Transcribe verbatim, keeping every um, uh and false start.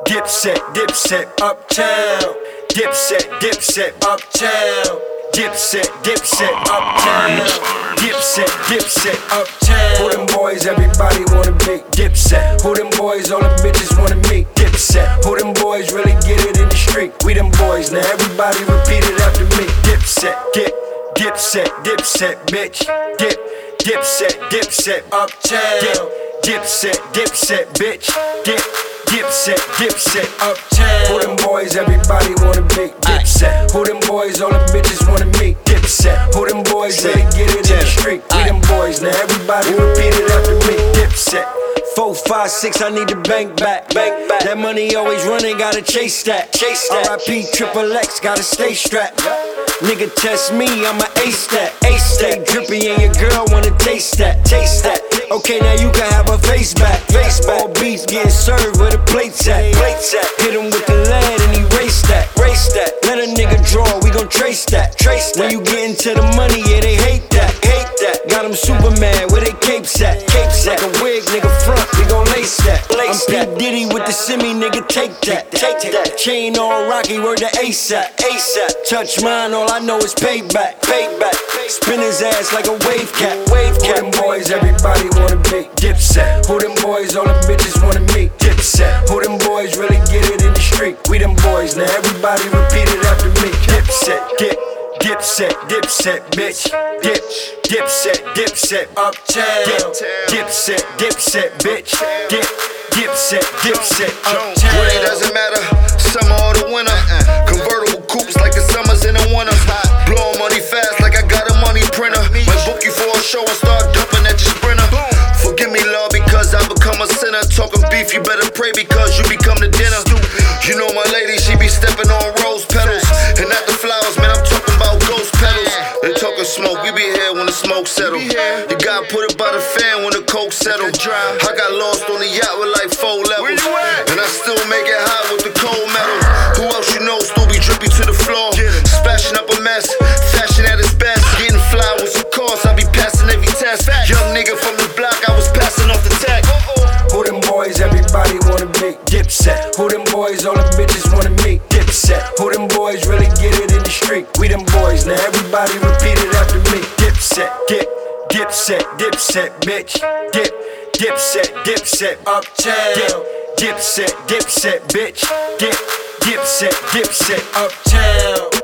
Dipset, Dipset, Uptown. Dipset, Dipset, Uptown. Dipset, Dipset, Uptown. Dipset, Dipset, Uptown. Who them boys everybody wanna be? Dipset. Who them boys all them bitches wanna meet? Dipset. Who them boys really get it in the street? We them boys, now everybody repeat it after me. Dipset, dip, Dipset, Dipset, bitch. Dip, Dipset, Dipset, Uptown. Dip, Dipset, Dipset, bitch. Dip, Dipset, Dipset, Uptown. Who them boys everybody wanna be? Dipset. Who them boys all them bitches wanna meet? Dipset. Who them boys really get it in the street? We them boys, now everybody repeat it after me. Dipset. Four, five, six, I need the bank back. Bank back. That money always running, gotta chase that. Chase that. R I P triple X, gotta stay strapped. Nigga test me, I'ma ace that. Ace that. Drippy and your girl wanna taste that. Taste that. Okay, now you can have a face back. Face back. All beats getting served where the plates at. Plates at. Hit him with the lead and erase that. Race that. Let a nigga draw, we gon' trace that. Trace that. When you get into the money, yeah, they hate that. Hate that. Got him Superman, where they capes at. Capes like a wig, nigga front. We gon' lace that. Lace I'm P. Diddy with the semi, nigga, take that. Take that. Chain on Rocky, word to ASAP. ASAP. Touch mine, all I know is payback. Payback. Spin his ass like a wave cat. Wave cat. Who them boys everybody wanna be? Dipset. Who them boys all them bitches wanna meet? Dipset. Who them boys really get it in the street? We them boys, now everybody repeat it after me. Dipset. Dip. Dipset, Dipset, bitch. Dip, Dipset, Dipset, Uptown. Dip, Dipset, Dipset, bitch. Dip, Dipset, Dipset, Uptown. Really doesn't matter, summer or the winter. Convertible coupes like the summers in the winter. Blowing money fast like I got a money printer. Might book you for a show and start dumping at your sprinter. Forgive me, Lord, because I become a sinner. Talking beef, you better pray because you become the dinner. You know my lady, she be stepping on rose petals. And not the flowers, man, I'm talking about ghost petals. They talking smoke, we be here when the smoke settle. You gotta put it by the fan when the coke settle. I got lost on the yacht with like four levels. And I still make it hot with the cold metal. Who else you know still be drippy to the floor? Splashing up a mess, fashion at its best. Getting fly with some course, I be passing every test. Young nigga from the block, I was passing off the tech. Who them boys everybody wanna be? Dipset. Who them boys all them bitches wanna meet? Dipset. Who them boys really get it in the street? We them boys, now everybody repeat it after me. Dipset. Dip, Dipset, Dipset, bitch. Dip, Dipset, Dipset, Uptown. Dip, Dipset, Dipset, bitch. Dip, Dipset, Dipset, Uptown.